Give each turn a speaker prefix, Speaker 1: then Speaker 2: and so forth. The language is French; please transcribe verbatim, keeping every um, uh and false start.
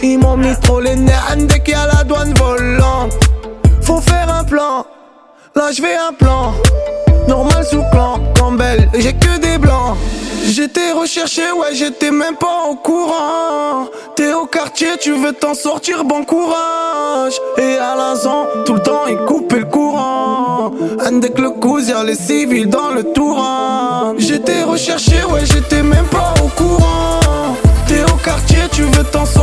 Speaker 1: Ils m'ont mis trop les nerfs dès qu'il y a la douane volante. Faut faire un plan, là je fais un plan. Normal sous clan, Campbell, j'ai que des blancs. J'étais recherché, ouais j'étais même pas au courant. T'es au quartier, tu veux t'en sortir, bon courage. Et à l'instant, tout le temps il coupait le courant. Avec le cousin, y'a les civils dans le Touran. J'étais recherché, ouais j'étais même pas au courant. T'es au quartier, tu veux t'en sortir.